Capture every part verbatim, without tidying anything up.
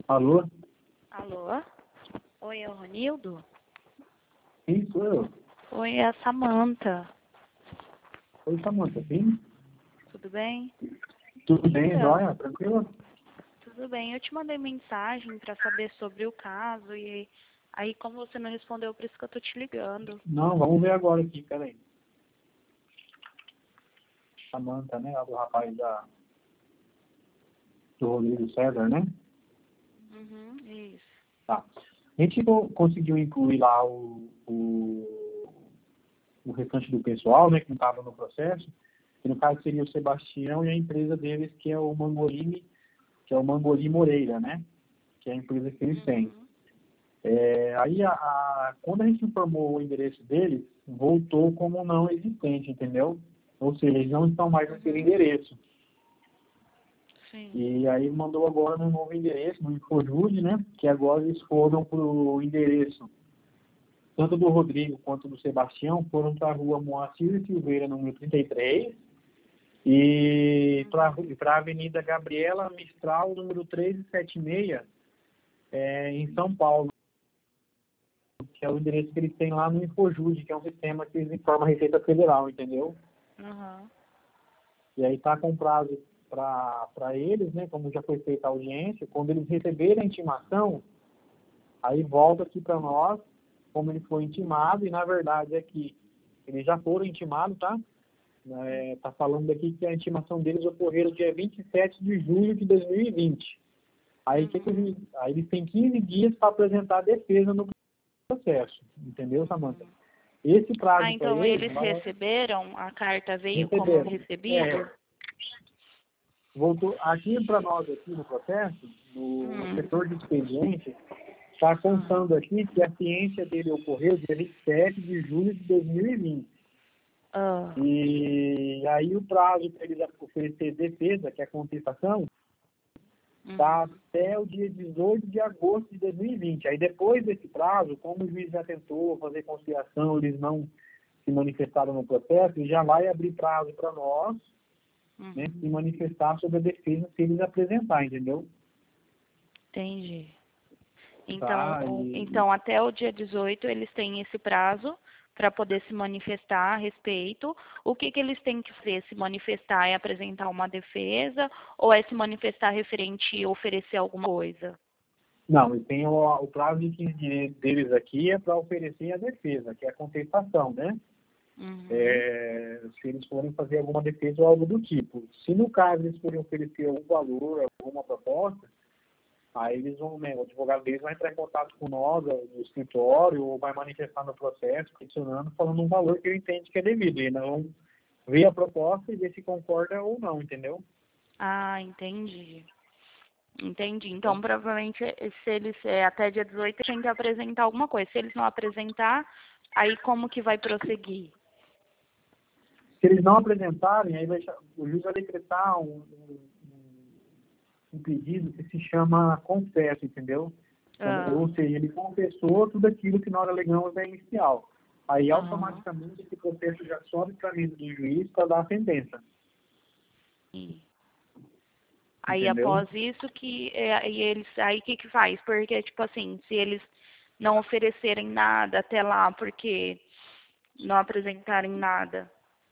Alô? Alô? Oi, é o Ronildo? Sim, sou eu. Oi, é a Samanta. Oi, Samanta, sim? Tudo bem? Tudo bem, Então, joia? Tranquilo? tudo bem. Eu te mandei mensagem para saber sobre o caso e aí, como você não respondeu, por isso que eu tô te ligando. Não, vamos ver agora aqui, peraí. Samanta, né? A do rapaz da, do Rodrigo César, né? Uhum, isso. Tá. A gente co- conseguiu incluir lá o, o, o restante do pessoal, né? Que não estava no processo. Que no caso seria o Sebastião e a empresa deles, que é o Mangolini, que é o Mangolini Moreira, né? Que é a empresa que eles têm. Uhum. É, aí, a, a- quando a gente informou o endereço deles, voltou como não existente, entendeu? Ou seja, eles não estão mais naquele Uhum. endereço. Sim. E aí mandou agora no novo endereço, no InfoJude, né? Que agora eles foram para o endereço, tanto do Rodrigo quanto do Sebastião, foram para a rua Moacir Silveira, número trinta e três, e para Uhum. a Avenida Gabriela Mistral, número trezentos e setenta e seis, é, em São Paulo, que é o endereço que eles têm lá no InfoJude, que é um sistema que eles informam a Receita Federal, entendeu? Uhum. E aí está com prazo para eles, né, como já foi feita a audiência, quando eles receberem a intimação, aí volta aqui para nós, como ele foi intimado, e na verdade é que eles já foram intimados, tá? Está falando aqui que a intimação deles ocorreu dia vinte e sete de julho de dois mil e vinte. Aí, que que Uhum. eles, aí eles têm quinze dias para apresentar a defesa no processo, entendeu, Samanta? Uhum. Esse Ah, prazo para então eles eles vai receberam? A carta veio como receber. recebido? É, voltou aqui para nós aqui no processo, no, no Hum. setor de expediente, está Ah. constando aqui que a ciência dele ocorreu dia vinte e sete de julho de dois mil e vinte. Ah. E aí o prazo para eles oferecer defesa, que é a contestação, está Uhum. até o dia dezoito de agosto de dois mil e vinte. Aí depois desse prazo, como o juiz já tentou fazer conciliação, eles não se manifestaram no processo, ele já vai abrir prazo para nós, né, Uhum. se manifestar sobre a defesa se eles apresentar, entendeu? Entendi. Então, Tá, o- e, então, até o dia dezoito eles têm esse prazo para poder se manifestar a respeito. O que que eles têm que fazer? Se manifestar é apresentar uma defesa ou é se manifestar referente a oferecer alguma coisa? não, e tem o, o prazo de quinze dias deles aqui é para oferecer a defesa, que é a contestação, né? Uhum. É, se eles forem fazer alguma defesa ou algo do tipo. Se no caso eles forem oferecer algum valor, alguma proposta, aí eles vão, né, o advogado deles vai entrar em contato com nós, no escritório, ou vai manifestar no processo, peticionando, falando um valor que ele entende que é devido, e não ver a proposta e ver se concorda ou não, entendeu? Ah, entendi. Entendi. Então, Então, provavelmente, eh, se eles é, até dia dezoito têm que apresentar alguma coisa. Se eles não apresentar, aí como que vai prosseguir? se eles não apresentarem, aí vai, o juiz vai decretar um, um, um pedido que se chama confesso, entendeu? Ah, Ou seja, ele confessou tudo aquilo que nós alegamos na inicial. Aí, aham. automaticamente, esse processo já sobe para a mesa do juiz para dar a sentença, E aí entendeu? após isso que é, aí eles aí o que que faz? Porque tipo assim, se eles não oferecerem nada até lá, porque não apresentarem nada,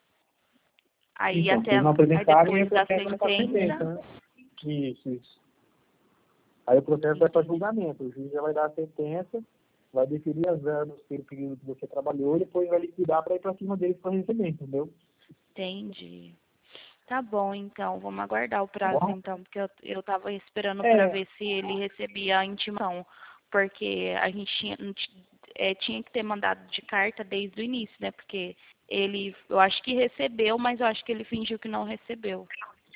aí Então, se até eles não aí apresentarem, aí o depois da processo vai para a sentença, sentença, né? Isso, isso. Aí o processo vai para entendi. julgamento. O juiz já vai dar a sentença, vai definir as verbas pelo período que você trabalhou e depois vai liquidar para ir para cima deles para receber, entendeu? Entendi. Tá bom, então, vamos aguardar o Tá prazo bom? então, porque eu, eu tava esperando para É, ver se ele recebia a intimação, porque a gente tinha, não ti- é, tinha que ter mandado de carta desde o início, né? Porque ele, eu acho que recebeu, mas eu acho que ele fingiu que não recebeu.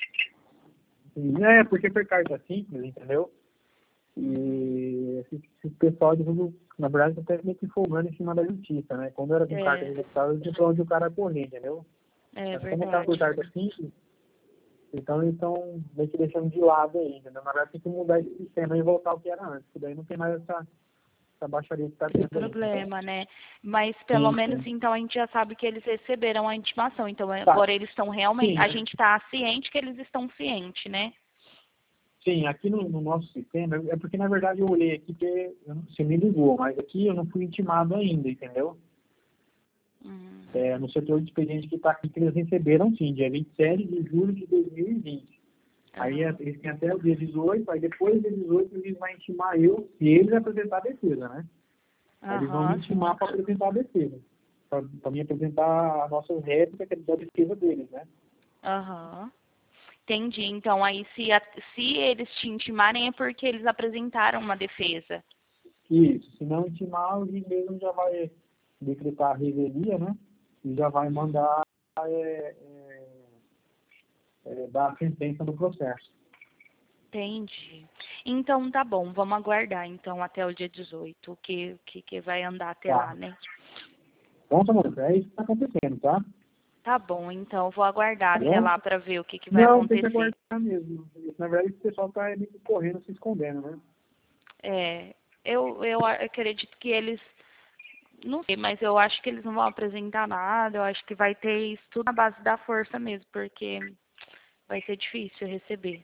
é porque foi carta simples, entendeu? Uhum. E esse, esse pessoal, de tudo, na verdade, está até meio que folgando em cima da justiça, né? Quando era com carta É, registrada, eu tinha pra onde o cara correr, entendeu? é Mas como está por verdade. carta simples, então eles estão meio que deixando de lado aí, entendeu? Na verdade, tem que mudar esse sistema e voltar ao que era antes, porque daí não tem mais essa, essa baixaria que está Esse tendo aí, entendeu? problema, né? Mas pelo Sim, menos sim. então a gente já sabe que eles receberam a intimação. Então Tá. agora eles estão realmente, Sim, a gente está ciente que eles estão cientes, né? Sim, aqui no, no nosso sistema, é porque na verdade eu olhei aqui porque eu não- você me ligou, mas aqui eu não fui intimado ainda, entendeu? Hum. É, no setor de expediente que está aqui, que eles receberam sim, dia vinte e sete de julho de dois mil e vinte. Aí é- Aham. eles têm até o dia dezoito, aí depois do dia dezoito eles vão intimar eu, se eles apresentar a defesa, né? Aí eles vão me Aham, sim. intimar para apresentar a defesa, para me apresentar a nossa réplica, que é da defesa deles, né? Aham. Entendi. Então, aí, se, a- se eles te intimarem, é porque eles apresentaram uma defesa. Isso, se não intimar, o juiz mesmo já vai decretar a revelia, né? E já vai mandar é, é, é, dar a sentença do processo. Entendi. Então, tá bom. Vamos aguardar, então, até o dia dezoito, o que, que, que vai andar até Tá. lá, né? Bom, Samanta, é isso que está acontecendo, tá? Tá bom, então, eu vou aguardar Tá até bom? lá para ver o que, que vai Não, tem que acontecer. aguardar mesmo. Na verdade, o pessoal está correndo, se escondendo, né? É, eu, eu acredito que eles, não sei, mas eu acho que eles não vão apresentar nada, eu acho que vai ter isso tudo na base da força mesmo, porque vai ser difícil receber.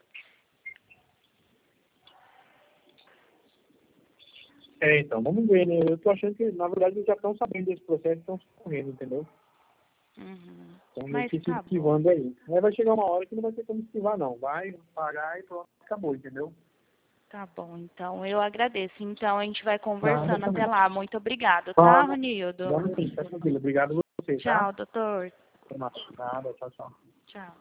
É, então, vamos ver, né? Eu tô achando que, na verdade, eles já estão sabendo desse processo e estão se correndo, entendeu? Uhum. Estão meio Mas que se tá bom, esquivando aí. Mas vai chegar uma hora que não vai ter como esquivar, não. Vai pagar e pronto, acabou, entendeu? tá bom, então eu agradeço. Então a gente vai Nada conversando até também. lá. Muito obrigado, tá, Vamos, Ronildo? vamos sim, tá tranquilo. Obrigado a você, tá? Tchau, doutor. Até mais. Nada, tchau, tchau. Tchau.